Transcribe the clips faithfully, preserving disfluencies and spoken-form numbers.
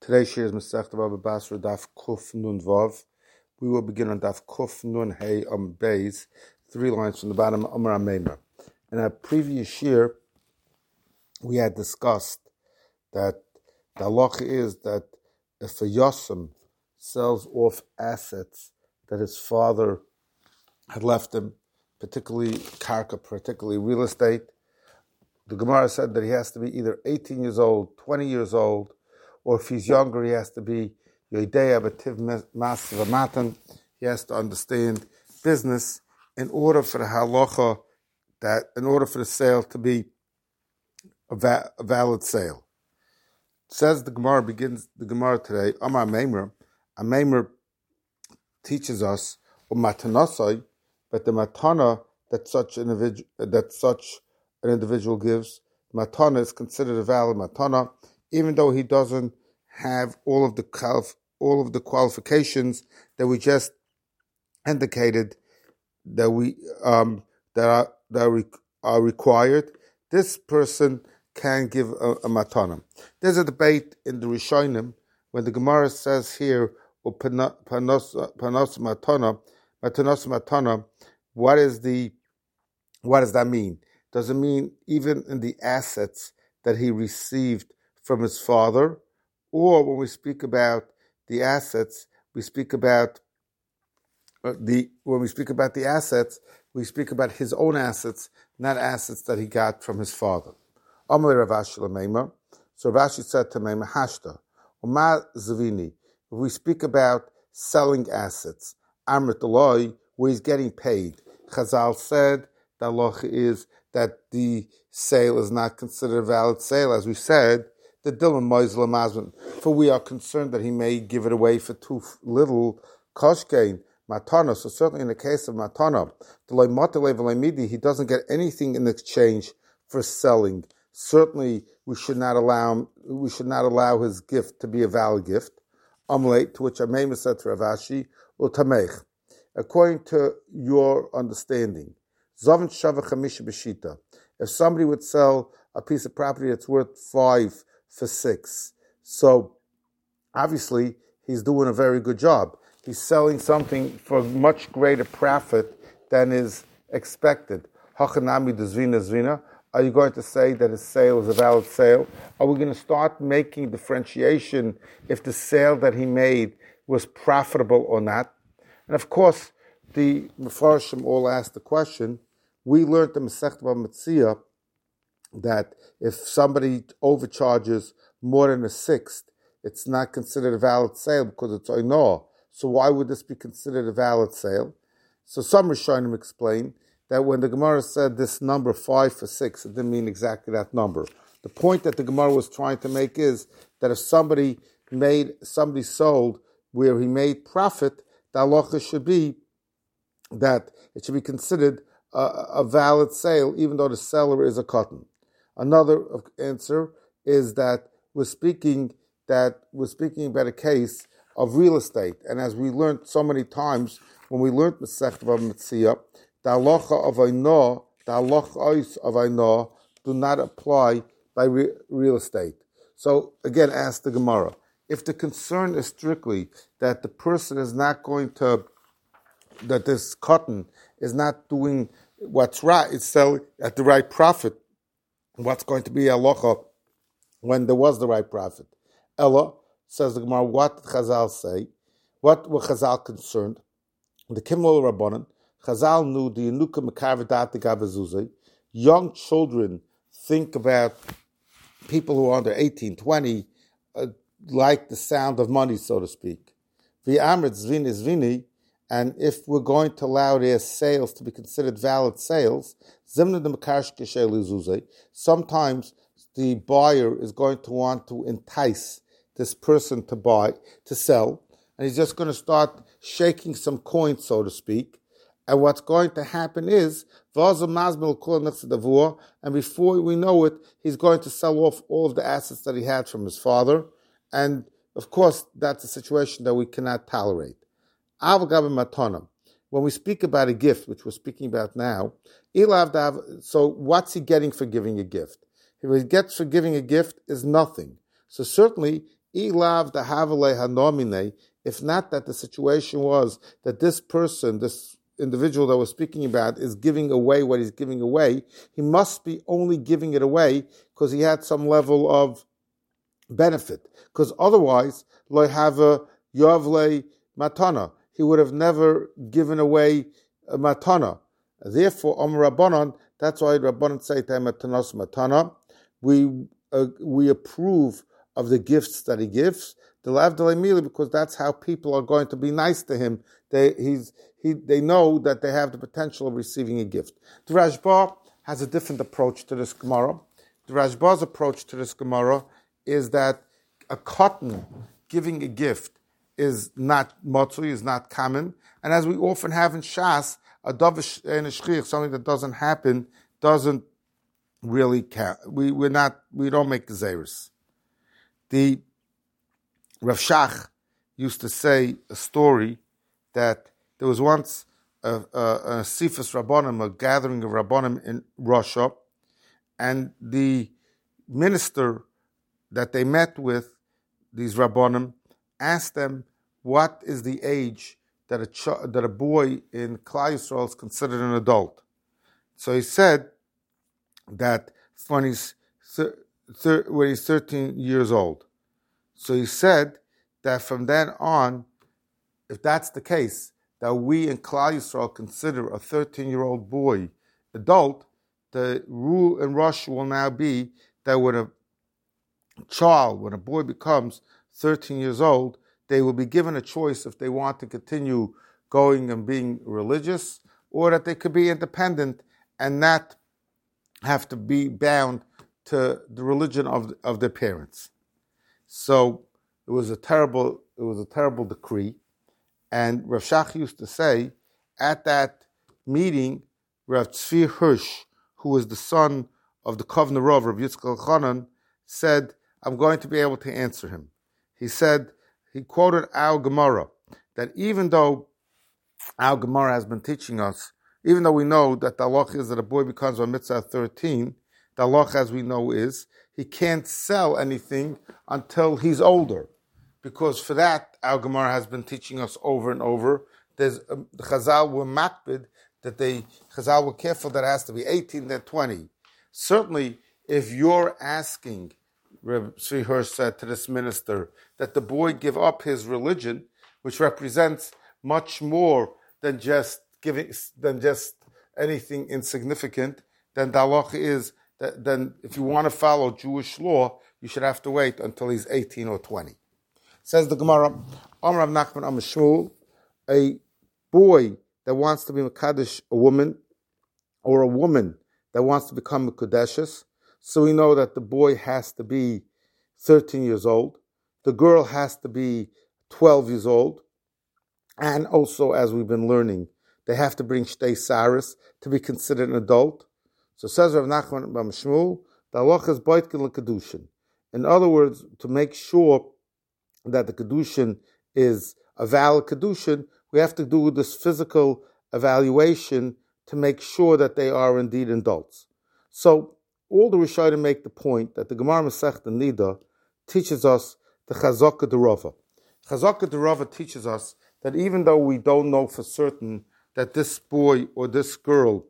Today's shir is Masechta Baba Basra Daf Kuf Nun Vav. We will begin on Daf Kuf Nun Hey Am Beis, three lines from the bottom, Amar Ameimer. In a previous shir, we had discussed that the halacha is that if a Yosem sells off assets that his father had left him, particularly karka, particularly real estate, the Gemara said that he has to be either eighteen years old, twenty years old, or if he's younger, he has to be Yoidea B'tiv Masiv Matan. He has to understand business in order for the halacha, that in order for the sale to be a, va- a valid sale. Says the Gemara, begins the Gemara today, Amar Meimer. A Meimer teaches us, Umatanasai, but the matana that such an individual, that such an individual gives, matana is considered a valid matana, even though he doesn't have all of the qualif- all of the qualifications that we just indicated that we um, that are that are, re- are required. This person can give a, a matana. There's a debate in the Rishonim when the Gemara says here panos matana, matanos matana. What is the what does that mean? Does it mean even in the assets that he received from his father, or when we speak about the assets, we speak about uh, the when we speak about the assets, we speak about his own assets, not assets that he got from his father. Amalei Rav Ashi l'meimar. So Rav Ashi said to Meimar Hashta, Uma Zavini. If we speak about selling assets, Amrit Eloi, where he's getting paid, Chazal said the halacha is that the sale is not considered a valid sale, as we said. The Dilan Moizla Mazman, for we are concerned that he may give it away for too little koshkein, matana. So certainly in the case of matana, he doesn't get anything in exchange for selling. Certainly we should not allow him, we should not allow his gift to be a valid gift. Amalei, to which Ameimer said to Rav Ashi, utamech. According to your understanding, Zavin Shava Chamisha B'shita. If somebody would sell a piece of property that's worth five for six, so obviously he's doing a very good job. He's selling something for much greater profit than is expected. Hachanami dezvina zvina. Are you going to say that his sale is a valid sale? Are we going to start making differentiation if the sale that he made was profitable or not? And of course, the Mefarshim all asked the question. We learned the Masechta Bava Metzia that if somebody overcharges more than a sixth, it's not considered a valid sale because it's oinor. So why would this be considered a valid sale? So some Rishonim explain that when the Gemara said this number five for six, it didn't mean exactly that number. The point that the Gemara was trying to make is that if somebody made somebody sold where he made profit, the halacha should be that it should be considered a, a valid sale, even though the seller is a cotton. Another answer is that we're speaking that we're speaking about a case of real estate, and as we learned so many times when we learned Masechta Bava Metzia, the halacha of Ainah, the halacha of Ainah do not apply by re- real estate. So again, ask the Gemara, if the concern is strictly that the person is not going to, that this cotton is not doing what's right, it's selling at the right profit, what's going to be halacha when there was the right profit? Ella, says the Gemara, what did Chazal say? What were Chazal concerned? The Kimol Rabbanan, Chazal knew the Yenuka Mekavedat Gavazuzay. Young children think about people who are under eighteen, twenty, uh, like the sound of money, so to speak. V'amrit zvini zvini, and if we're going to allow their sales to be considered valid sales, zimna de mekash keshel zuzay. Sometimes the buyer is going to want to entice this person to buy, to sell, and he's just going to start shaking some coins, so to speak. And what's going to happen is, and before we know it, he's going to sell off all of the assets that he had from his father. And of course, that's a situation that we cannot tolerate. When we speak about a gift, which we're speaking about now, so what's he getting for giving a gift? If he gets for giving a gift is nothing. So certainly, Ilav the Havale Hanomine, if not that the situation was that this person, this individual that we're speaking about, is giving away what he's giving away, he must be only giving it away because he had some level of benefit. Because otherwise, lo have a yovle matana, he would have never given away a matana. Therefore, Om Rabbanon, that's why Rabbanon say to him, matanos matana, we uh, we approve of the gifts that he gives, the lavdale because that's how people are going to be nice to him. They he's he they know that they have the potential of receiving a gift. The Rashba has a different approach to this Gemara. The Rashba's approach to this Gemara is that a cotton giving a gift is not motzui, is not common, and as we often have in Shas, a davish and a shchich, something that doesn't happen, doesn't really count. We we're not we don't make gezeres. The Rav Shach used to say a story that there was once a, a, a Sifas Rabbanim, a gathering of Rabbanim in Russia, and the minister that they met with, these Rabbanim, asked them what is the age that a ch- that a boy in Klal Yisrael is considered an adult. So he said that when he's thir- thir- when he's thirteen years old. So he said that from then on, if that's the case, that we in Klal Yisrael consider a thirteen-year-old boy adult, the rule in Russia will now be that when a child, when a boy becomes thirteen years old, they will be given a choice if they want to continue going and being religious, or that they could be independent and not have to be bound to the religion of of their parents. So it was a terrible it was a terrible decree, and Rav Shach used to say at that meeting, Rav Tzvi Hirsch, who was the son of the Kovner Rav, Rav Yitzchak Elchanan, said, "I'm going to be able to answer him." He said, he quoted our Gemara, that even though our Gemara has been teaching us, even though we know that the halach is that a boy becomes a mitzvah at thirteen, the halach, as we know, is he can't sell anything until he's older. Because for that, our Gemara has been teaching us over and over. There's um, the Chazal were makbid, that they, Chazal were careful that it has to be eighteen, then twenty. Certainly, if you're asking, Reb Tzvi Hirsch said to this minister, that the boy give up his religion, which represents much more than just giving, than just anything insignificant, then the halacha is that then if you want to follow Jewish law, you should have to wait until he's eighteen or twenty. Says the Gemara, Amar Rav Nachman Amar Shmuel, a boy that wants to be Mekadesh a woman, or a woman that wants to become Mekudeshes, so we know that the boy has to be thirteen years old, the girl has to be twelve years old, and also, as we've been learning, they have to bring Shtei Saris to be considered an adult. So says Rav Nachman Bar Shmuel, the halacha is Boitkin l'Kedushin. In other words, to make sure that the Kedushin is a valid Kedushin, we have to do this physical evaluation to make sure that they are indeed adults. So all the Rishonim make the point that the Gemara Masechta Nida teaches us the Chazaka Derava. Chazaka Derava teaches us that even though we don't know for certain that this boy or this girl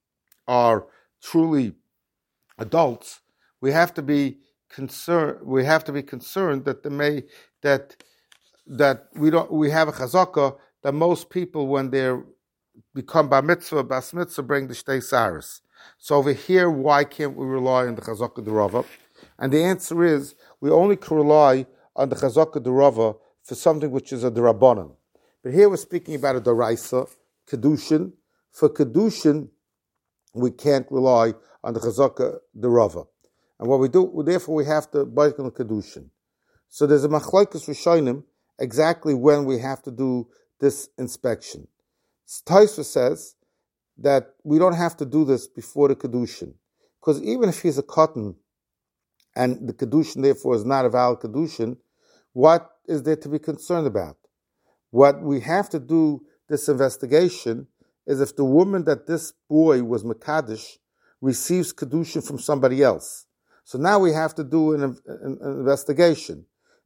are truly adults, we have to be concerned. We have to be concerned that they may that that we don't. We have a chazaka that most people, when they become bar mitzvah, bas mitzvah, bring the shtei saris. So over here, why can't we rely on the chazaka derava? And the answer is we only can rely on the chazaka derava for something which is a derabanan. But here we're speaking about a deraisa, kedushin. For kedushin, we can't rely on the chazaka derava. And what we do, therefore, we have to bite on the kedushin. So there's a machlokes rishonim exactly when we have to do this inspection. Taisva says that we don't have to do this before the kedushin, because even if he's a cotton and the kedushin therefore is not a valid kedushin, what is there to be concerned about? What we have to do this investigation is if the woman that this boy was mekadesh receives kedushin from somebody else. So now we have to do an, an, an investigation.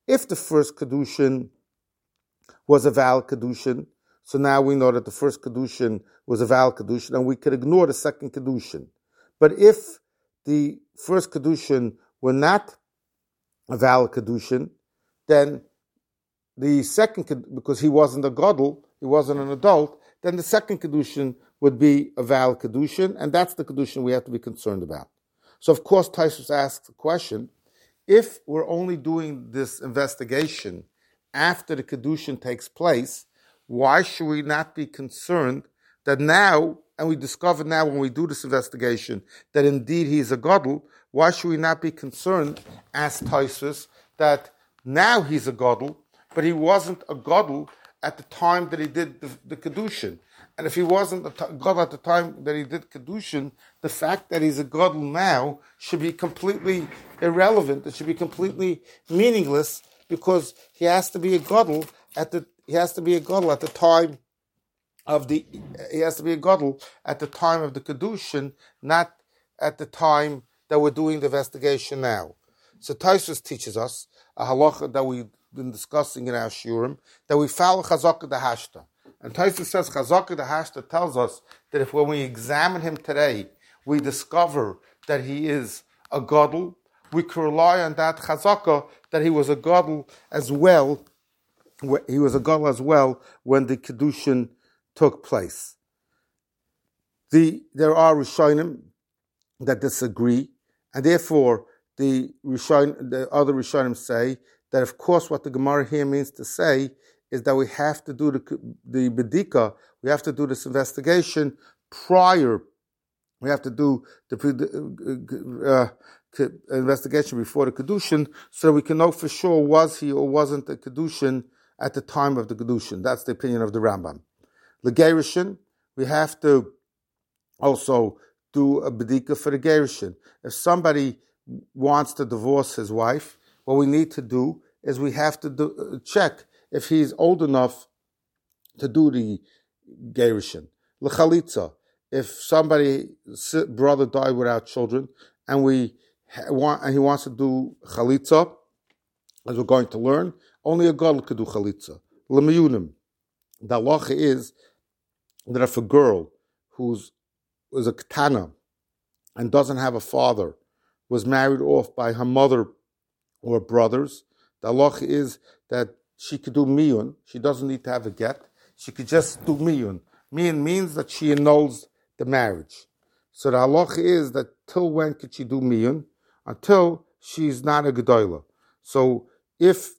If the first Kedushin was a valid Kedushin, so now we know that the first Kedushin was a valid Kedushin, and we could ignore the second Kedushin. But if the first Kedushin were not a valid Kedushin, then the second, because he wasn't a Gadol, he wasn't an adult, then the second Kedushin would be a valid Kedushin, and that's the Kedushin we have to be concerned about. So, of course, Taisus asks the question, if we're only doing this investigation after the Kedushin takes place, why should we not be concerned that now, and we discover now when we do this investigation, that indeed he's a Gadol, why should we not be concerned, as Taisus, that now he's a Gadol, but he wasn't a Gadol at the time that he did the, the Kedushin. And if he wasn't a Gadol at the time that he did Kedushin, the fact that he's a Gadol now should be completely irrelevant. It should be completely meaningless, because he has to be a Gadol at the he has to be a Gadol at the time of the he has to be a Gadol at the time of the Kedushin, not at the time that we're doing the investigation now. So Taisus teaches us a halacha that we've been discussing in our shiurim, that we follow Chazaka the Hashta. And Taisus says Chazaka the Hashta tells us that if when we examine him today, we discover that he is a Gadol, we can rely on that Chazaka that he was a Gadol as well. He was a Gadol as well when the Kedushin took place. The there are Rishonim that disagree, and therefore the Rishon, the other Rishonim say that, of course, what the Gemara here means to say is that we have to do the the bedika, we have to do this investigation prior. We have to do the uh, investigation before the Kedushin, so that we can know for sure was he or wasn't a Kedushin at the time of the Kedushin. That's the opinion of the Rambam. L'Gerishin, we have to also do a bedika for the Gerishin. If somebody wants to divorce his wife, what we need to do is we have to do, uh, check if he's old enough to do the Gerishin. L'Chalitza, if somebody brother died without children, and we want and he wants to do Chalitza, as we're going to learn, only a Gadol could do Chalitza. L'Miyunim, the halacha is that if a girl who's is a Ketana and doesn't have a father, was married off by her mother or brothers, the halacha is that she could do miyun. She doesn't need to have a get. She could just do miyun. Miyun means that she annuls the marriage. So the halacha is that till when could she do miyun? Until she's not a gedola. So if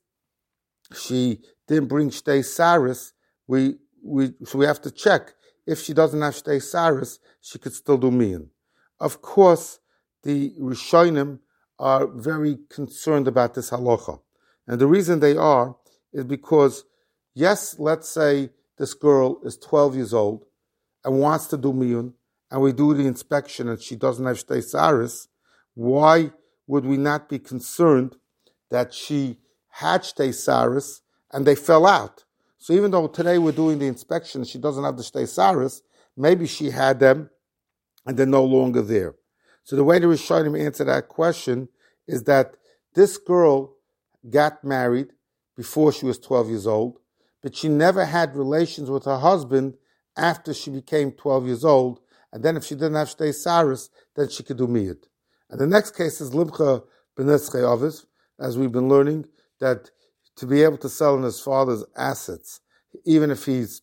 she didn't bring shtei saris, we we so we have to check. If she doesn't have shtei saris, she could still do miyun. Of course, the Rishonim are very concerned about this halacha. And the reason they are is because, yes, let's say this girl is twelve years old and wants to do miyun, and we do the inspection and she doesn't have shtei saris, why would we not be concerned that she had shtei saris and they fell out? So even though today we're doing the inspection, she doesn't have the shtei saris, maybe she had them and they're no longer there. So the way the Rishonim answer that question is that this girl got married before she was twelve years old, but she never had relations with her husband after she became twelve years old, and then if she didn't have shtei saris, then she could do miyud. And the next case is Limcha b'netzchei avis, as we've been learning, that to be able to sell in his father's assets, even if he's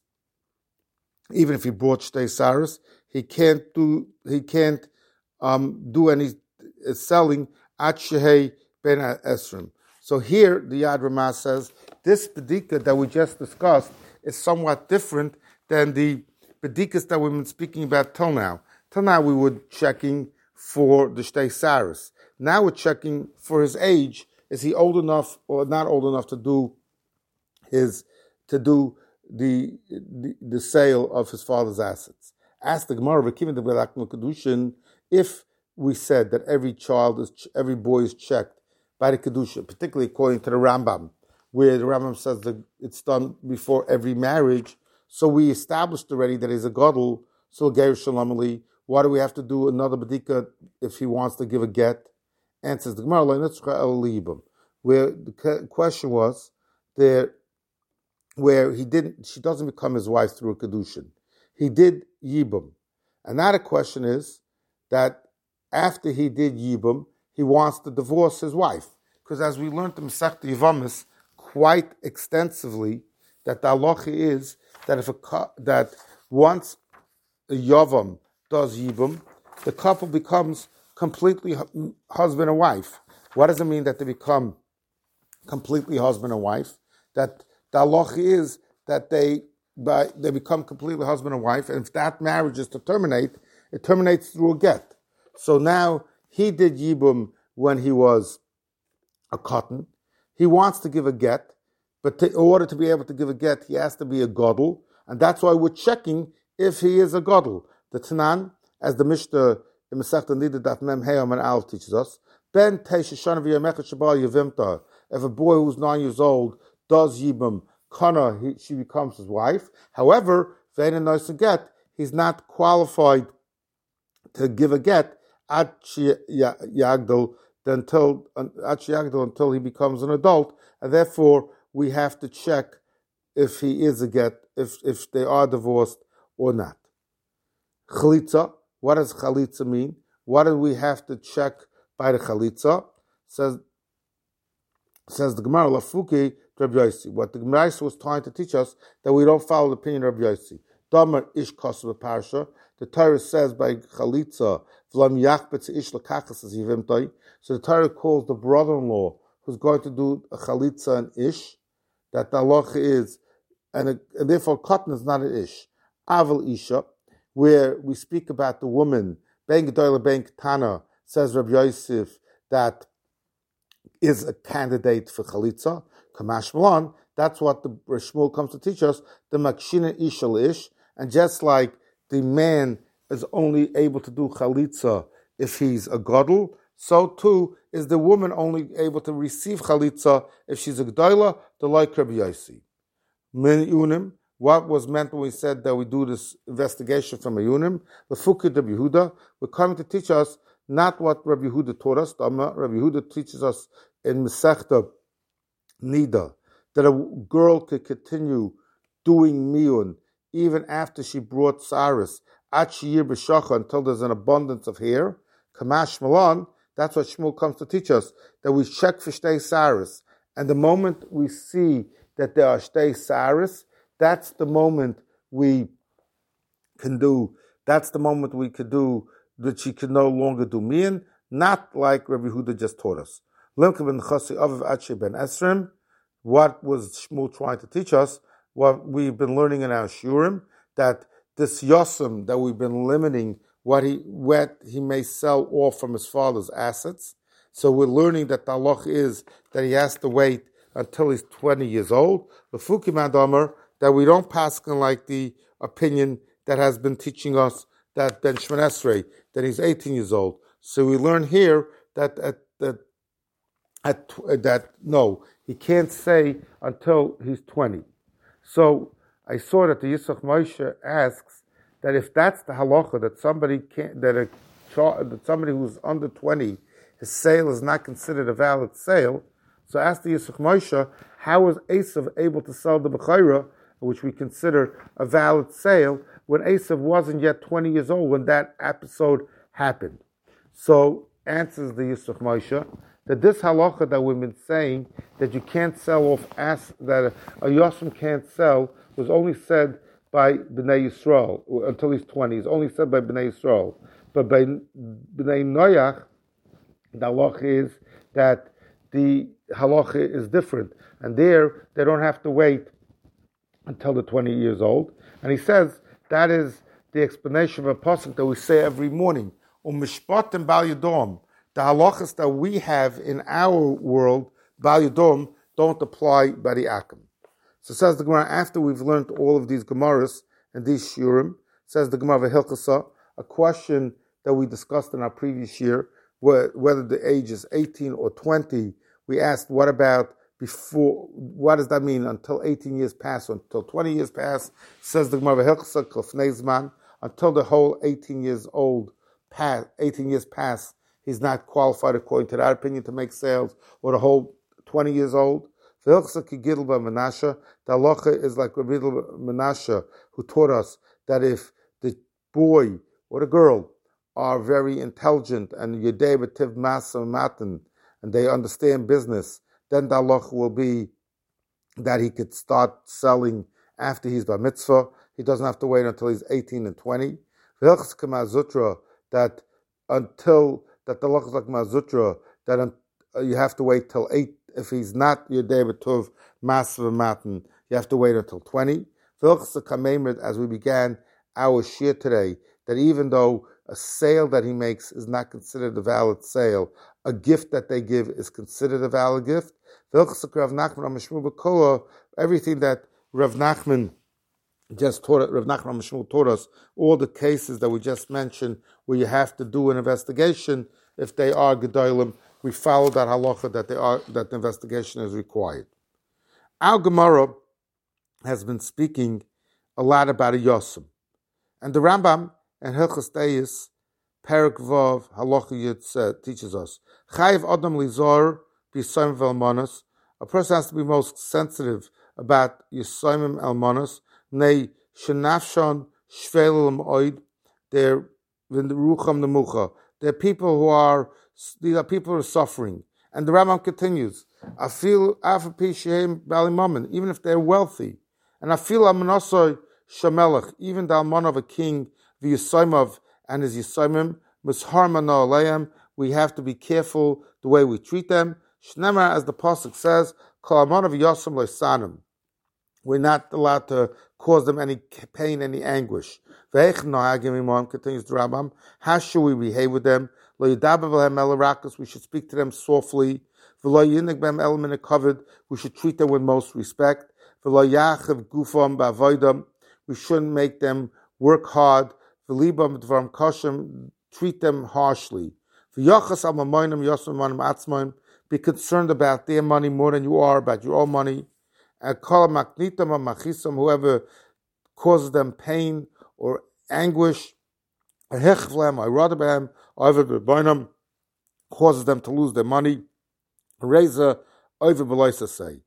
even if he brought shtei saris, he can't do he can't um, do any selling at shehei ben esrim. So here the Yad Ramah says this bedika that we just discussed is somewhat different than the bedikas that we've been speaking about till now. Till now we were checking for the shtei saris. Now we're checking for his age. Is he old enough or not old enough to do his to do the the, the sale of his father's assets? Ask the Gemara, if we said that every child is every boy is checked by the kedusha, particularly according to the Rambam, where the Rambam says that it's done before every marriage, so we established already that he's a gadol, so ger shalom ali. Why do we have to do another bedika if he wants to give a get? Answers the Gemara, where the question was there, where he didn't, she doesn't become his wife through a kedushin. He did yibum, and now the question is that after he did yibum, he wants to divorce his wife, because as we learned in Masechta Yevamis quite extensively, that the halacha is that if a that once a yavam does yibum, the couple becomes completely husband and wife. What does it mean that they become completely husband and wife? That the halacha is that they by, they become completely husband and wife, and if that marriage is to terminate, it terminates through a get. So now he did yibum when he was a cotton. He wants to give a get, but to, in order to be able to give a get, he has to be a gadol, and that's why we're checking if he is a gadol. The Tanan, as the Mishnah in Masechta Nida Daf Mem Heyam and Aleph teaches us, Ben Teisha Shana V'Yamecha Shabal Yevimta. If a boy who's nine years old does yibum, kana, he, she becomes his wife. However, Ve'ena Nois Get, he's not qualified to give a get at Yagdal until at Yagdal until he becomes an adult, and therefore we have to check if he is a get, if if they are divorced or not. Chalitza. What does chalitza mean? What do we have to check by the chalitza? Says says the Gemara Lafuki Rabbi Yossi. What the Gemara was trying to teach us, that we don't follow the opinion of Rabbi Yossi. Damar ish kosev parsha. The Torah says by chalitza v'lam yachbetz ish lekachas as yivimtoi. So the Torah calls the brother-in-law who's going to do a chalitza and ish, that the halacha is, and, a, and therefore cotton is not an ish. Aval isha, where we speak about the woman, ben gedolah ben ketana, says Rabbi Yosef, that is a candidate for chalitza. Kamash Malan, that's what the Shmuel comes to teach us, the makshina isha ish, and just like the man is only able to do chalitza if he's a gadol, so too is the woman only able to receive chalitza if she's a gedolah, the like Rabbi Yossi. Min yunim, what was meant when we said that we do this investigation from a yunim? The Fukid Rabbi Yehuda, we're coming to teach us not what Rabbi Yehuda taught us. Rabbi Yehuda teaches us in Masechta Nida that a girl could continue doing miyun even after she brought saris at shiyir b'shacha until there's an abundance of hair. Kamash Malan, that's what Shmuel comes to teach us, that we check for shtei saris, and the moment we see that there are shtei saris, that's the moment we can do. That's the moment we could do that she can no longer do miyun, not like Rabbi Yehuda just taught us. Limka ben Chasi Aviv Achi ben Esrim. What was Shmuel trying to teach us? What we've been learning in our shurim, that this yosem that we've been limiting what he what he may sell off from his father's assets. So we're learning that the halach is that he has to wait until he's twenty years old. The Fukim Adamer, that we don't pass on like the opinion that has been teaching us that Ben Shemon Esrei, that he's eighteen years old. So we learn here that at that at that no, he can't say until he's twenty. So I saw that the Yisach Moshe asks that if that's the halacha, that somebody can't, that a that somebody who's under twenty, his sale is not considered a valid sale. So ask the Yisach Moshe, how was Esav able to sell the Bechira, which we consider a valid sale, when Esav wasn't yet twenty years old when that episode happened? So answers the Yisach Moshe that this halacha that we've been saying, that you can't sell off, as, that a, a Yosem can't sell, was only said by Bnei Yisrael until he's twenty. It's only said by Bnei Yisrael. But by Bnei Noach, the halacha is that the halacha is different. And there, they don't have to wait until they're twenty years old. And he says that is the explanation of a pasuk that we say every morning. Um mishpatim bal yadom. The halachas that we have in our world, bal yadom, don't apply by the akim. So says the Gemara, after we've learned all of these Gemaras and these Shurim, says the Gemara V'Hilchasa, a question that we discussed in our previous year, whether the age is eighteen or twenty, we asked, what about before, what does that mean until eighteen years pass, or until twenty years pass? Says the Gemara V'Hilchasa, Kofnei Zman, until the whole eighteen years old, pass, eighteen years pass, he's not qualified according to that opinion to make sales, or the whole twenty years old. The halacha is like Rabbi Menashe, who taught us that if the boy or the girl are very intelligent and yedei b'tiv masa matan, and they understand business, then the halacha will be that he could start selling after he's bar mitzvah. He doesn't have to wait until he's eighteen and twenty. That until that the halacha is like Mazutra, that un, uh, you have to wait till eight. If he's not yedei b'tiv masa matan, you have to wait until twenty. As we began our shir today, that even though a sale that he makes is not considered a valid sale, a gift that they give is considered a valid gift. Everything that Rav Nachman just taught, Rav Nachman Mishmul taught us, all the cases that we just mentioned where you have to do an investigation, if they are gedolim, we follow that halacha that they are that the investigation is required. Our Gemara has been speaking a lot about a yosem, and the Rambam and Hilchos Deis Perek Vav Halacha Yud teaches us Chayiv Adam Lizor B'Yisayim V'Almanos. A person has to be most sensitive about Yisayim Almanos. Nei Shenafshon Shvel L'Moed. They're V'Rucham Nemucha. They're people who are these are people who are suffering. And the Rambam continues, I feel Afapi Shehem Balimamin, even if they're wealthy. And I feel Amanosoy Shamelech, even the alman of a king, the Yisaimov and his Yisaimim, Misharmana Aleim, we have to be careful the way we treat them. Shnemar, as the Pasuk says, Kol alman of Yosem Leisanim. We're not allowed to cause them any pain, any anguish. Continues the Rambam, how should we behave with them? We should speak to them softly. We should treat them with most respect. We shouldn't make them work hard. Treat them harshly. Be concerned about their money more than you are about your own money. Whoever causes them pain or anguish, causes them to lose their money. Reza over Beloisa say.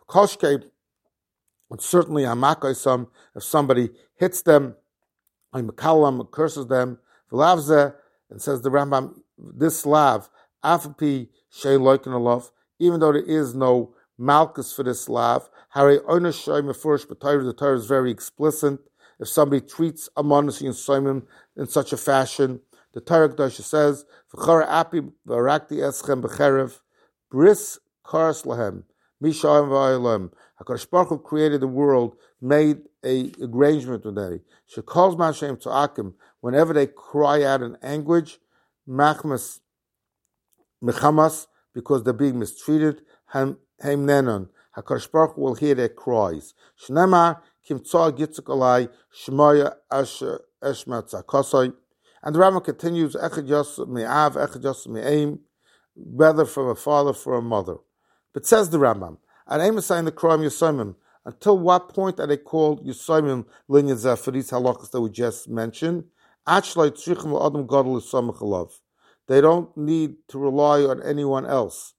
And certainly Hamakoisam, if somebody hits them, Makalam curses them, V'lavze, and says the Rambam, this lav, Afapi Shei Loikin Alof, even though there is no Malchus for this lav, Hare Onesh Shei Mefurish B'Torah, the Torah is very explicit. If somebody treats a monasi and soimim in such a fashion, the Torah Kedosha says, "V'chara api v'arakti eschem b'cherev, bris karas lahem, mishayim v'ayolem." HaKadosh Baruch Hu created the world, made a arrangement with them. Shekol zman she'em tza'akim, whenever they cry out in anguish, machmas mechamas, because they're being mistreated, hem nenon. HaKadosh Baruch Hu will hear their cries. Shneimar kimtzah gitzuk alai shmoya asher eshma tzakosai. And the Rambam continues, echad yos me'av, echad yos me'aim, whether from a father, from a mother. But says the Rambam, and aim is saying the Kram Yisayimim, until what point are they called Yisayimim linyazah for these halachas that we just mentioned? They don't need to rely on anyone else.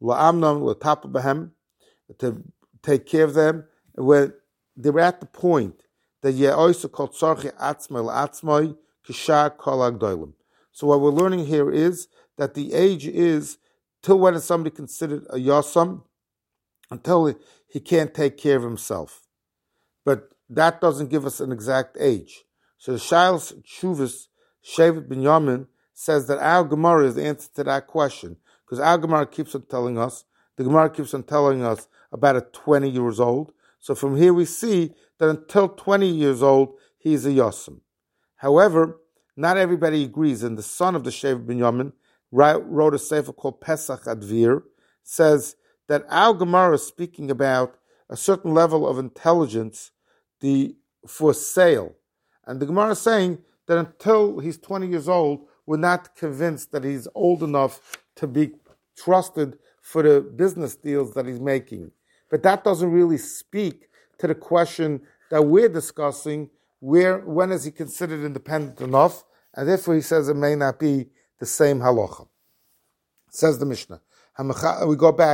To take care of them. When they were at the point that ye also called tzarchi atzmai la'atzmai kishar kol agdolim. So what we're learning here is that the age is till when is somebody considered a yasam, until he, he can't take care of himself. But that doesn't give us an exact age. So the Shailas Shuvas Shevet Binyamin says that our Gemara is the answer to that question, because our Gemara keeps on telling us, the Gemara keeps on telling us about at twenty years old. So from here we see that until twenty years old, he is a Yosem. However, not everybody agrees, and the son of the Shevet Binyamin wrote a sefer called Pesach Advir, says that our Gemara is speaking about a certain level of intelligence the for sale. And the Gemara is saying that until he's twenty years old, we're not convinced that he's old enough to be trusted for the business deals that he's making. But that doesn't really speak to the question that we're discussing, where when is he considered independent enough? And therefore he says it may not be the same halacha. Says the Mishnah. We go back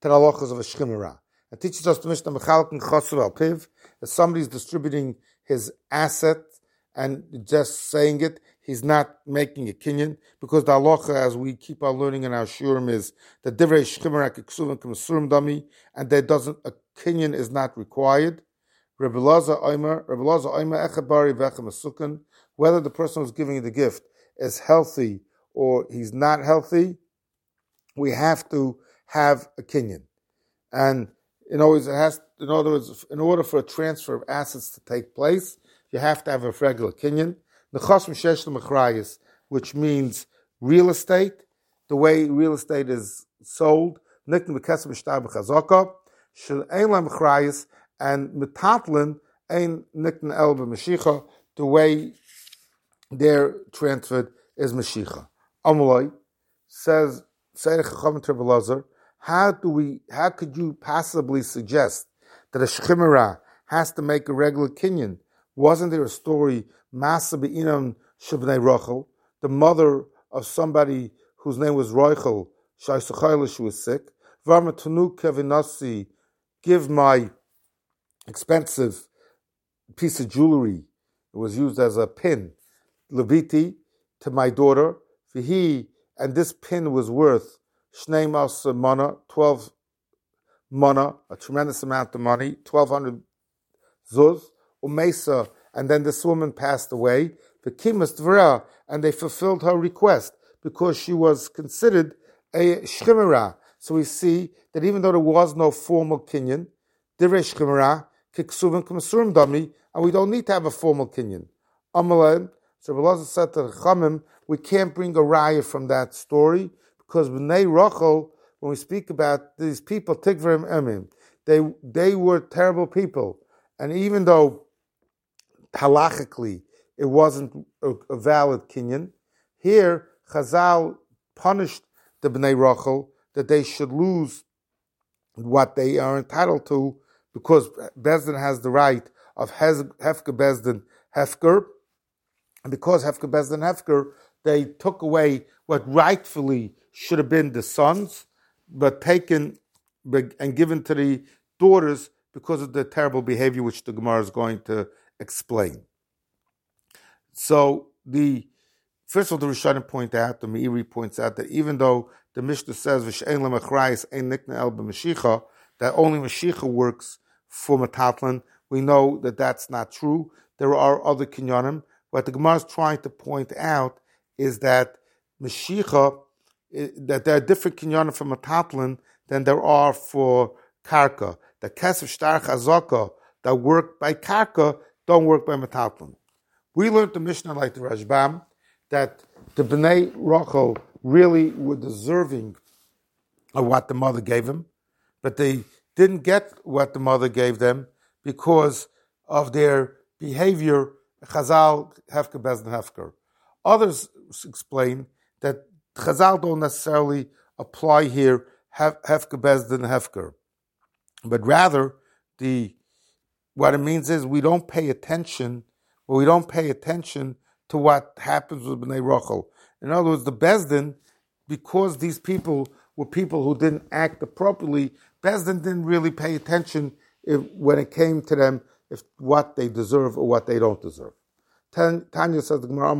to the halachas of a shchimera. It teaches us the Mishnah Mechalkin Chosur al Piv, that somebody's distributing his asset and just saying it, he's not making a kinyan, because the halacha, as we keep on learning in our shurim, is the divrei shchimera k'ksuvim k'masurim dami, and there doesn't, a kinyan is not required. Rebbe Elazar Omer, Rebbe Elazar Omer, echad bari v'echad masukan, whether the person who's giving the gift is healthy or he's not healthy, we have to have a kinyan. And in other words, it has, in other words, in order for a transfer of assets to take place, you have to have a regular kinyan. Nechas m'shesh l'mechrayis, which means real estate, the way real estate is sold, nikn b'kesem b'shtar b'chazaka, shel ein la m'chrayis, and metatlin ein nikn el b'mashicha, the way they're transferred is mashicha. Amalai says, Seirech Chacham Rebbe Elazar, how do we, how could you possibly suggest that a shchimera has to make a regular kinyan? Wasn't there a story, Masa be'inam shebnei Rochel, the mother of somebody whose name was Rochel, Shaisachayla, she was sick, Varma Tanu Kevinasi, give my expensive piece of jewelry, it was used as a pin, Leviti, to my daughter, Vihi, and this pin was worth Shnei Mas Mana, twelve mana, a tremendous amount of money, twelve hundred zuz, umesa, and then this woman passed away, v'kimas dvera, and they fulfilled her request because she was considered a shchimera. So we see that even though there was no formal kinyan, divrei shchimera kiksuvim k'masurim dami, and we don't need to have a formal kinyan. Amalem, so Rebbe Elazar said to the Chamim, we can't bring a raya from that story because b'nei Rachel, when we speak about these people, Tigvarim Emim, they they were terrible people, and even though halachically it wasn't a, a valid kinyan, here Chazal punished the b'nei Rachel that they should lose what they are entitled to because Bezdin has the right of Hefker Bezdin Hefker, and because Hefker Bezdin Hefker, they took away what rightfully should have been the sons, but taken and given to the daughters because of the terrible behavior which the Gemara is going to explain. So the first of all, the Rishonim point out, the Meiri points out that even though the Mishnah says V'she'en lemachrayis ein nikna el b'mashicha, that only Mashicha works for Metatlan, we know that that's not true. There are other kinyanim. What the Gemara is trying to point out is that Mashicha, that there are different kinyanim for Metatlan than there are for Karka. The Kesef Shtar Chazaka that work by Karka don't work by Metatlan. We learned the Mishnah like the Rashbam that the Bnei Rachel really were deserving of what the mother gave them, but they didn't get what the mother gave them because of their behavior. Chazal Hefker Bezdin Hefker. Others explain that Chazal don't necessarily apply here Hefker Bezdin Hefker, but rather the what it means is we don't pay attention, or we don't pay attention to what happens with Bnei Rachel. In other words, the Bezdin, because these people were people who didn't act appropriately, Bezdin didn't really pay attention if, when it came to them, if what they deserve or what they don't deserve. Tanya says the Gemara,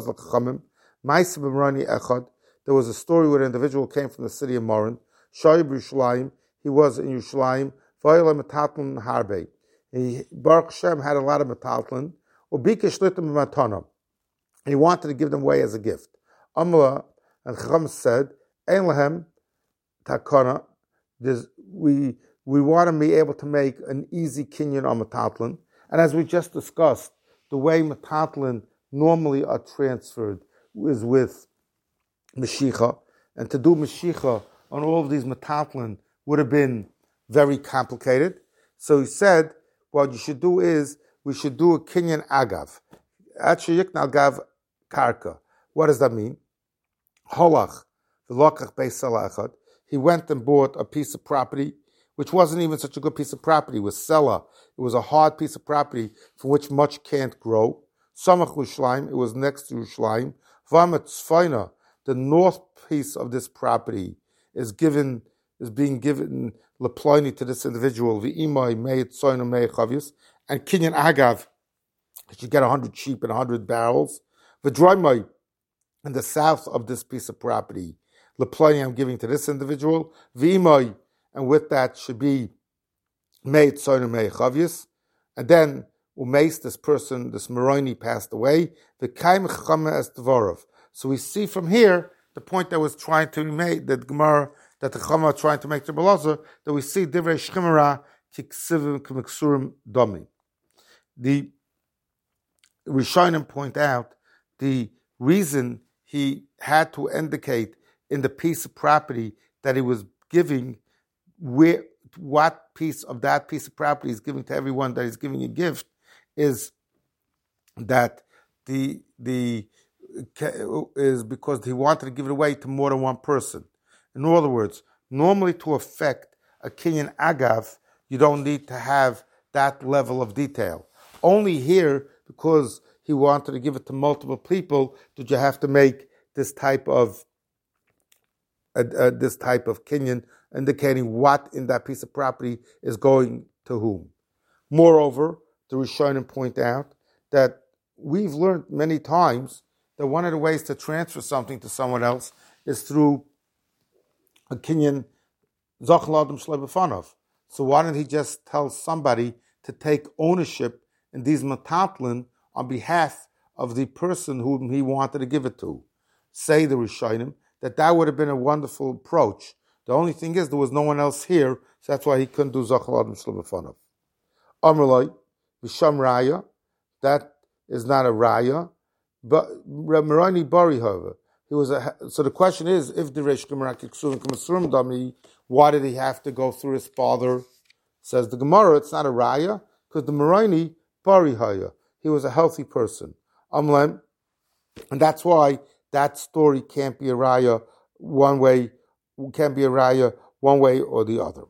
there was a story where an individual came from the city of Morin, Shoyib Yerushalayim, he was in Yerushalayim, Vayla Metatlan Harbe. He, Baruch Hashem, had a lot of Metatlan, Ubika Shlitim Matana. He wanted to give them away as a gift. Amla and Chacham said, Ein Lahem Takana, we we want to be able to make an easy kinyan on Metatlan. And as we just discussed, the way Metatlan normally are transferred is with Mashicha. And to do Mashicha on all of these Metatlan would have been very complicated. So he said, what you should do is, we should do a kinyan agav. Achayikna agav karka. What does that mean? Holach, v'lokach beis salachad. He went and bought a piece of property, which wasn't even such a good piece of property. It was Sela. It was a hard piece of property from which much can't grow. Samach Yerushalayim, it was next to Yerushalayim. Vamet Tzfayna, the north piece of this property is given is being given leploni to this individual, v'imai meit soinu mei chavius, and kinyan agav, that you get a hundred sheep and a hundred barrels, v'droimai, in the south of this piece of property, leploni I'm giving to this individual, v'imai, and with that should be meit soinu mei chavius, and then umeis, this person, this Moroni passed away, v'kaim chachama es dvorov. So we see from here the point that was trying to be made, that Gemara, that the Chama are trying to make to Belazar, that we see Divrei Shchimera kiksivim k'miksurim domi. The Rishonim point out the reason he had to indicate in the piece of property that he was giving, where, what piece of that piece of property he's giving to everyone that he's giving a gift, is that the the is because he wanted to give it away to more than one person. In other words, normally to affect a kinyan agav, you don't need to have that level of detail. Only here, because he wanted to give it to multiple people, did you have to make this type of uh, uh, this type of kinyan, indicating what in that piece of property is going to whom. Moreover, the Rishonim point out that we've learned many times that one of the ways to transfer something to someone else is through a kinyan zochel adam shlei b'fanav. So why don't he just tell somebody to take ownership in these matatlin on behalf of the person whom he wanted to give it to? Say the Rishonim that that would have been a wonderful approach. The only thing is there was no one else here, so that's why he couldn't do zochel adam shlei b'fanav. Amrlai v'sham raya, that is not a raya. But Moroni Bari, however, he was a. So the question is, if the Reish Gemara Kiksuvim K'masurim Dami, why did he have to go through his father? Says the Gemara, it's not a raya because the Moroni Bari Haya, he was a healthy person. Amlem, and that's why that story can't be a raya one way, can't be a raya one way or the other.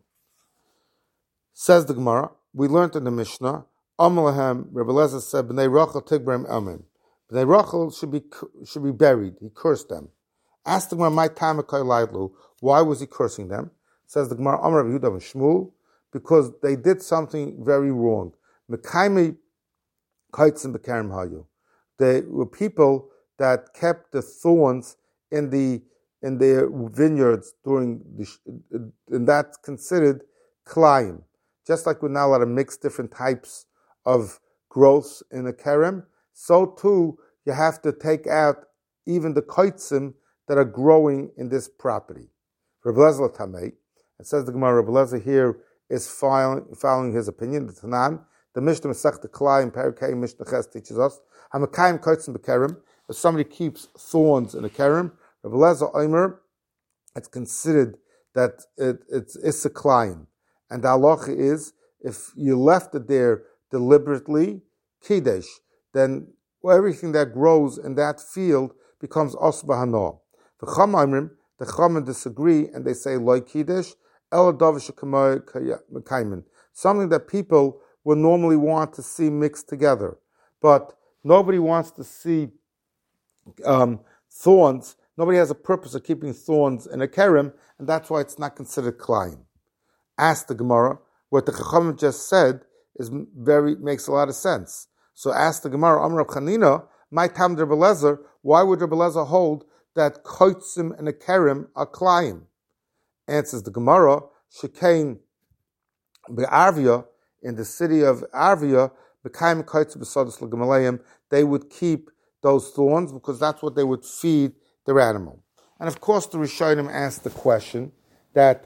Says the Gemara, we learned in the Mishnah, Amalahem, Rebbe Lezer said, B'nei Rachel Tigbrem Amen. B'nei Rachel should be should be buried. He cursed them. Asked the Gemara, my time why was he cursing them? Says the Gemara, Amar Rabbi Yehuda Shmuel, because they did something very wrong. Mekaimi kaitzim b'kerem hayu. They were people that kept the thorns in the in their vineyards during the, and that's considered klayim. Just like we're not allowed to mix different types of growths in a kerem, so too you have to take out even the kaitzim that are growing in this property. Rebbe Lezer Tamei, it says the Gemara, Rebbe Lezer here is following, following his opinion. The Tanan, the Mishnah Masechta Klai and Perikei Mishnah Ches teaches us, Hamakayim kaitzim b'kerem, if somebody keeps thorns in a kerem, Rebbe Lezer Omer, it's considered that it, it's Issa Klayim. And the halacha is, if you left it there deliberately, kiddush, then everything that grows in that field becomes osba hana. The Chamaimrim, the Chama disagree, and they say like kiddush, el davish kaimen, something that people would normally want to see mixed together, but nobody wants to see um, thorns. Nobody has a purpose of keeping thorns in a kerem, and that's why it's not considered klayim. Ask the Gemara, what the Chachamim just said is very makes a lot of sense. So ask the Gemara, Amar Chanina, my tam Rebbe Lezer, why would Rebbe Lezer hold that koitzim and a kerem are klayim? Answers the Gemara, Shekain be'Arvia, in the city of Arvia, b'kaim koitzim b'sodos l'Gamaleim, they would keep those thorns because that's what they would feed their animal. And of course the Rishonim asked the question that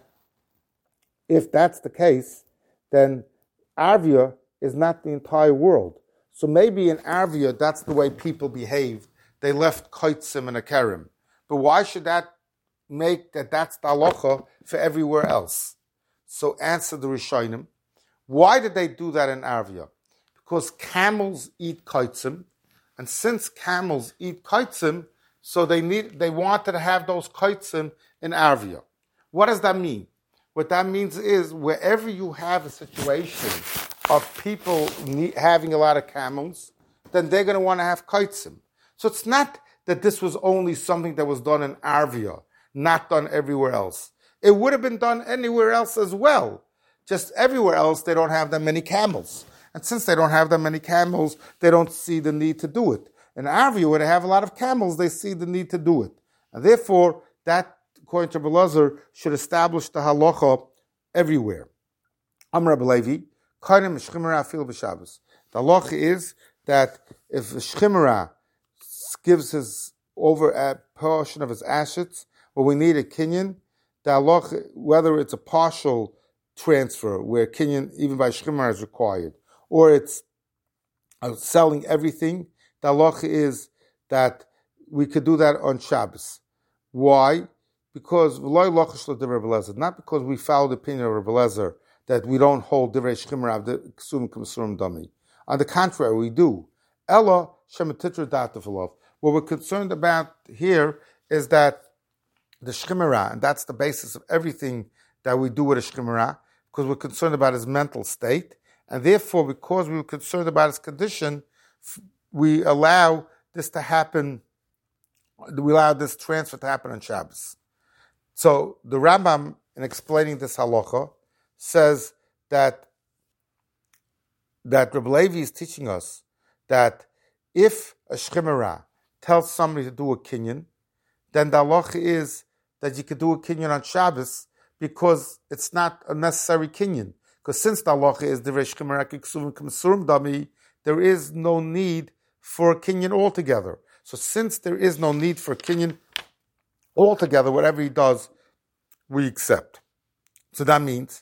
if that's the case, then Arvia is not the entire world. So maybe in Arvia, that's the way people behaved. They left kaitzim and a kerem. But why should that make that that's the halacha for everywhere else? So answer the Rishonim. Why did they do that in Arvia? Because camels eat kaitzim, and since camels eat kaitzim, so they need they wanted to have those kaitzim in Arvia. What does that mean? What that means is wherever you have a situation of people need, having a lot of camels, then they're going to want to have kaitzim. So it's not that this was only something that was done in Arvia, not done everywhere else. It would have been done anywhere else as well. Just everywhere else, they don't have that many camels. And since they don't have that many camels, they don't see the need to do it. In our view, where they have a lot of camels, they see the need to do it. And therefore, that, according to Rebbe Elazar, should establish the halacha everywhere. Amar Rebbe Levi, Kainim Shchimera Afil B'Shabbos. The halacha is that if a Shchimera gives his over a portion of his assets, where we need a kinyan, the halacha, whether it's a partial transfer where kinyan even by Shchimera is required, or it's uh, selling everything, the halacha is that we could do that on Shabbos. Why? Because not because we follow the opinion of Rebbe Elazar that we don't hold divrei Shchimera ksum k'masurim dami. On the contrary, we do. Ella shemetitra datafilov. What we're concerned about here is that the Shchimera, and that's the basis of everything that we do with a Shchimera, because we're concerned about his mental state, and therefore, because we were concerned about his condition, we allow this to happen, we allow this transfer to happen on Shabbos. So the Rambam, in explaining this halacha, says that that Rebbe Levi is teaching us that if a Shchimera tells somebody to do a kinyan, then the halacha is that you could do a kinyan on Shabbos because it's not a necessary kinyan. Because since the halacha is divrei Shchimera ksuvim k'masurim dami, there is no need for a kinyan altogether. So since there is no need for a kinyan altogether, whatever he does, we accept. So that means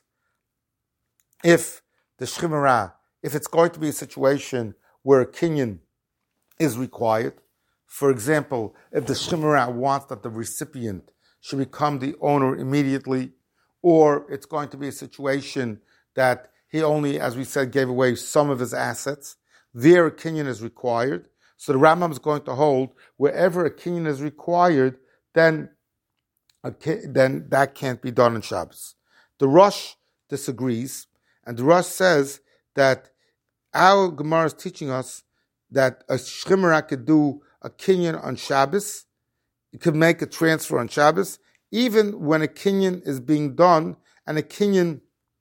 if the Shchimera, if it's going to be a situation where a kinyan is required, for example, if the Shchimera wants that the recipient should become the owner immediately, or it's going to be a situation that he only, as we said, gave away some of his assets, there a kinyan is required. So the Rambam is going to hold wherever a kinyan is required, then a, then that can't be done on Shabbos. The Rosh disagrees, and the Rosh says that our Gemara is teaching us that a Shchimera could do a kinyan on Shabbos, it could make a transfer on Shabbos, even when a kinyan is being done and a kinyan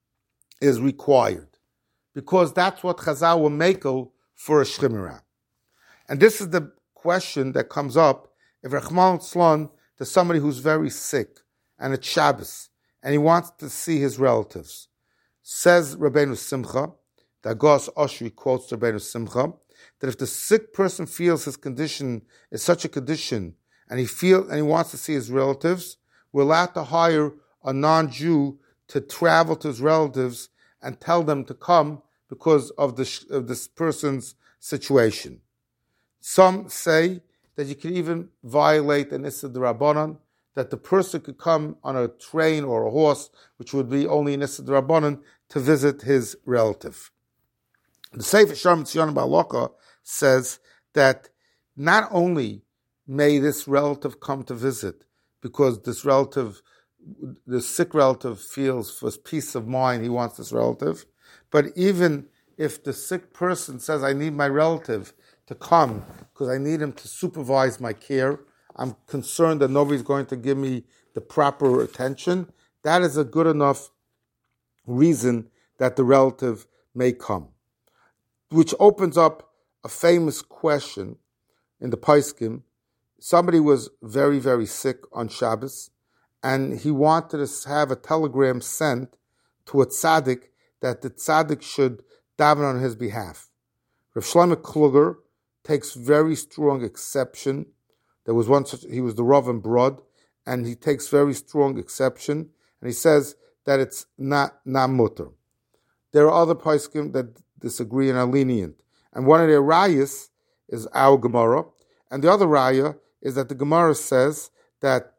is required, because that's what Chazal will makel for a Shchimera. And this is the question that comes up if Rachmana litzlan, there's somebody who's very sick and it's Shabbos and he wants to see his relatives. Says Rabbeinu Simcha, the Agos Oshri quotes Rabbeinu Simcha, that if the sick person feels his condition is such a condition and he feel and he wants to see his relatives, we're allowed to hire a non-Jew to travel to his relatives and tell them to come because of, the, of this person's situation. Some say that you can even violate an Issa D'Rabbanan, that the person could come on a train or a horse, which would be only an Issa D'Rabbanan, to visit his relative. The Sefer Sharm Tzion Ba'alocha says that not only may this relative come to visit, because this relative, the sick relative feels for peace of mind, he wants this relative, but even if the sick person says, I need my relative to come because I need him to supervise my care, I'm concerned that nobody's going to give me the proper attention, that is a good enough reason that the relative may come. Which opens up a famous question in the Paiskim. Somebody was very, very sick on Shabbos, and he wanted to have a telegram sent to a tzaddik that the tzaddik should daven on his behalf. Rav Shlomo Kluger takes very strong exception. There was one such, he was the Rav in Brod, and he takes very strong exception, and he says that it's not, not mutter. There are other Paiskim that disagree and are lenient. And one of their rayas is our Gemara, and the other raya is that the Gemara says that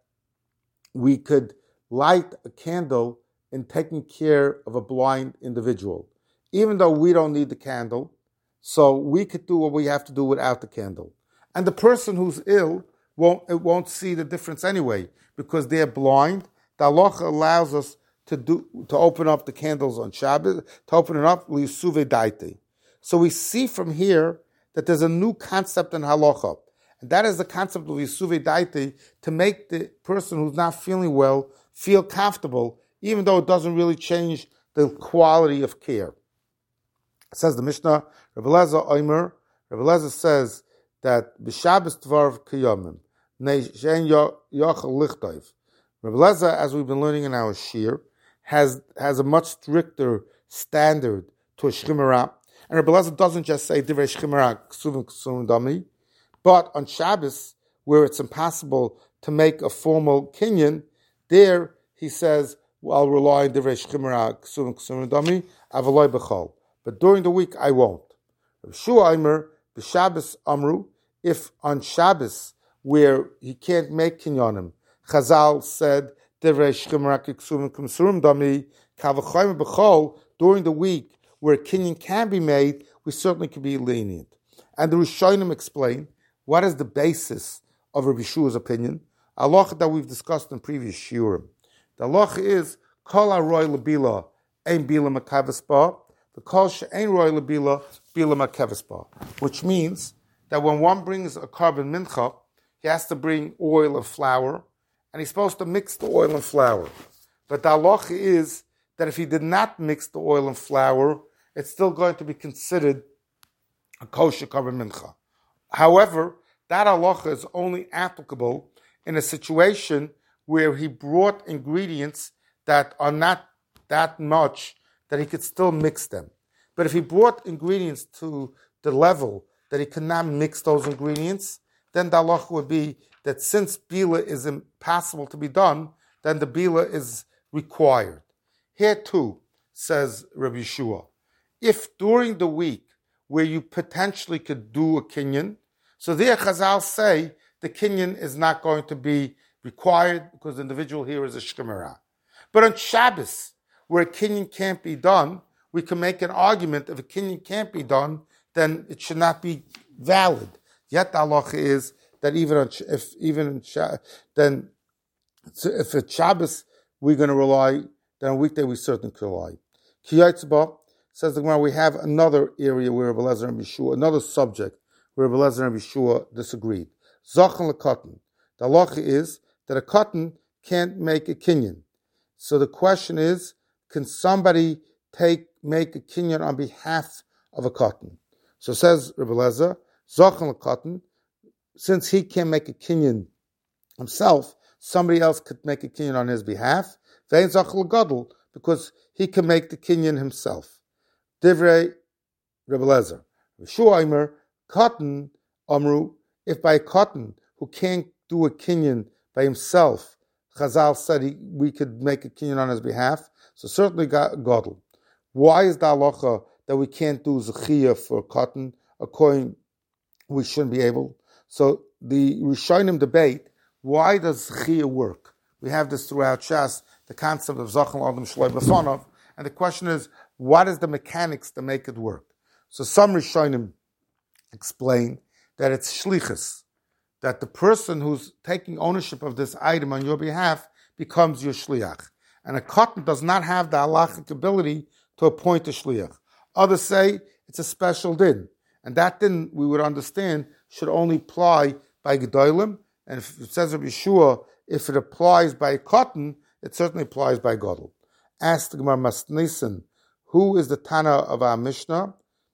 we could light a candle in taking care of a blind individual, even though we don't need the candle, so we could do what we have to do without the candle. And the person who's ill won't it won't see the difference anyway, because they're blind. The halacha allows us to do to open up the candles on Shabbos, to open it up liyisuve daite. So we see from here that there's a new concept in halacha, And that is the concept of Yisuve Daite, to make the person who's not feeling well feel comfortable, even though it doesn't really change the quality of care. It says the Mishnah, Rebbe Lezer Omer, Rebbe Lezer says that B'Shabbos Dvar Kiyomim, Ne'shen Yochel Lichtov. Rebbe Lezer, as we've been learning in our Shir, has has a much stricter standard to a Shchimera. And Rebbe Lezer doesn't just say Divrei Shchimera Ksuvim Ksuvim Dami, but on Shabbos, where it's impossible to make a formal kinyan, there he says, well, I'll rely on Divrei Shchimera Ksuvim Ksuvim Dami, Avaloi B'chol. But during the week, I won't. Shua Aimer, the Shabbos Amru, if on Shabbos, where he can't make kinyanim, Chazal said, Divrei Shchimera Ksuvim Ksuvim Dami, Kavachayim B'chol, during the week, where kinyan can be made, we certainly can be lenient. And the Rishonim explain, what is the basis of Rabbi Shua's opinion? A halacha that we've discussed in previous shiurim. The halacha is kol haroy lebila ein bila makaves ba, the kol she'ein roy lebila bila makaves ba, which means that when one brings a carbon mincha, he has to bring oil and flour, and he's supposed to mix the oil and flour. But the halacha is that if he did not mix the oil and flour, it's still going to be considered a kosher carbon mincha. However, that halacha is only applicable in a situation where he brought ingredients that are not that much that he could still mix them. But if he brought ingredients to the level that he could not mix those ingredients, then the halacha would be that since bila is impossible to be done, then the bila is required. Here too, says Rabbi Yeshua, if during the week where you potentially could do a kinyan, so there Chazal say the kinyan is not going to be required because the individual here is a shchimera. But on Shabbos, where a kinyan can't be done, we can make an argument if a kinyan can't be done, then it should not be valid. Yet the halacha is that even on, if even in Shabbos, then if it's Shabbos we're going to rely, then on weekday we certainly could rely. Kiyatzba says the Gemara, we have another area where Rebbe Lezer and Yeshua, another subject where Rebbe Lezer and Yeshua disagreed. Zachan lekatan. The halacha is that a cotton can't make a kinyan. So the question is, can somebody take make a kinyan on behalf of a cotton? So says Rebbe Lezer, Zachan lekatan, since he can't make a kinyan himself, somebody else could make a kinyan on his behalf. Vein Zachan legadol, because he can make the kinyan himself. Divrei Rebbe Lezer. Yeshua Aimer, cotton, Amru, if by a cotton who can't do a kinyan by himself, Chazal said he, we could make a kinyan on his behalf, so certainly Gadol. Why is the halacha that we can't do zechiyah for cotton? According, we shouldn't be able. So the Rishonim debate, why does zechiyah work? We have this throughout Shas, the concept of Zachan Adam Shloi B'Fanov, and the question is, what is the mechanics to make it work? So some Rishonim explain that it's shlichus, that the person who's taking ownership of this item on your behalf becomes your shliach. And a cotton does not have the halachic ability to appoint a shliach. Others say it's a special din. And that din, we would understand, should only apply by gedolim. And if it says Rabbi Yeshua, if it applies by a cotton, it certainly applies by gadol. Ask the Gemara Masnisen, who is the Tana of our Mishnah?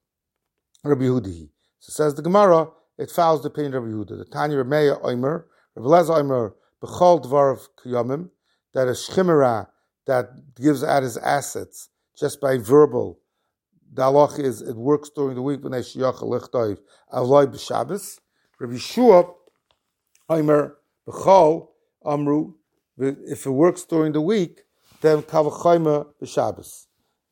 Rabbi Yehuda. So says the Gemara, it follows the opinion of Rabbi Yehuda. The Tanya Remeya Omer, Rabbi Lezer Omer, B'chol Dvar Kiyomim, that a shchimera that gives out his assets just by verbal, the halach is it works during the week when they shiyach lichtayv avloi b'Shabbos. Rabbi Yeshua Omer B'chol Amru, if it works during the week, then kavachayma b'Shabbos.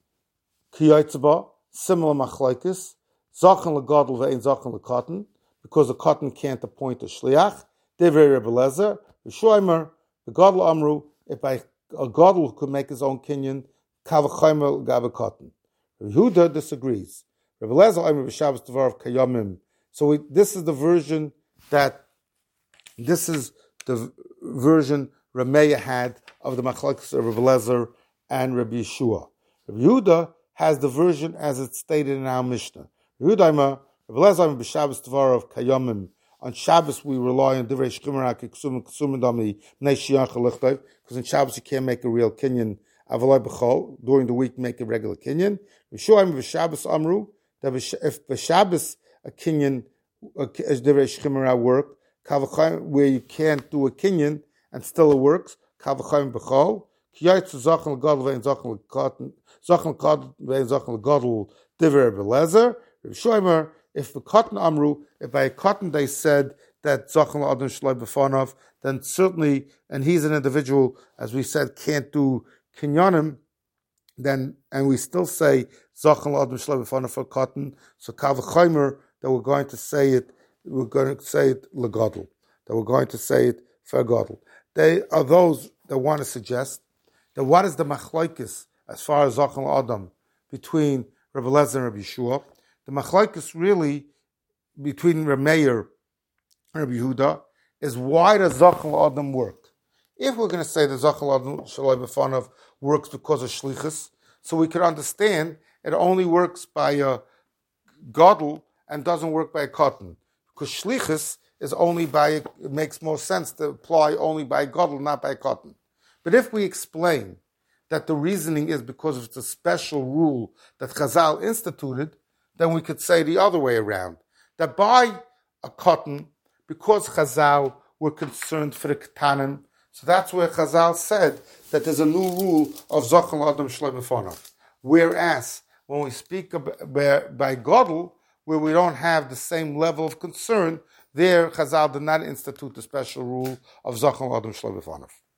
Kiyatzba, similar machlokes, zachan legadol ve'ein zachan lekatan, because a cotton can't appoint a shliach. Divrei Rebbe Lezer, Yeshua the gadol amru, if by a gadol could make his own kinyan, kavachayma gabe cotton. Yehuda disagrees. Rebbe Lezer Omer b'Shabbos Dvar Kayomim. So we, this is the version that this is the version Rameya had of the machlokes of Rebbe Lezer and Rabbi Yeshua. Rabbi Yehuda has the version as it's stated in our Mishnah. Yehuda Omer, Rebbe Lezer Omer b'Shabbos Dvar Kayomim On Shabbos, we rely on Divrei Shchimera Ksum Ksum Dami Bnei Shiach Lichtav, because on Shabbos you can't make a real kinyan avaloi b'chol. During the week, make a regular kinyan. V'shoim v'Shabbos Amru that if b'Shabbos a kinyan as Divrei Shchimera work, kavachayim where you can't do a kinyan and still it works. Kavachayim b'chol. Kiyaytz zachan l'gadol ve'in zachan l'cotton zachan l'gadol ve'in zachan l'gadol Divrei Belezer. V'shoimer. If the cotton amru, if by a cotton they said that Zachan Adam Shloi B'Fanav, then certainly, and he's an individual, as we said, can't do kinyanim, then, and we still say Zachan Adam Shloi B'Fanav for cotton, so Kavachaymer, that we're going to say it, we're going to say it legadol, that we're going to say it for gadol. They are those that want to suggest that what is the machlokes as far as Zachan Adam between Rabbi Lezer and Rabbi Yeshua. The machlokes really between Rabbi Meir and Rabbi Yehuda is why does Zachan Adam work? If we're going to say that Zachan Adam Shalai B'Fanav works because of shlichus, so we can understand it only works by a gadol and doesn't work by a cotton, because shlichus is only by a, it makes more sense to apply only by a gadol, not by a cotton. But if we explain that the reasoning is because it's a special rule that Chazal instituted, then we could say the other way around. That by a cotton, because Chazal were concerned for the Ketanim, so that's where Chazal said that there's a new rule of Zachan Adam Shloi B'Fanav. Whereas, when we speak about, by, by Gadol, where we don't have the same level of concern, there Chazal did not institute the special rule of Zachan Adam Shloi B'Fanav.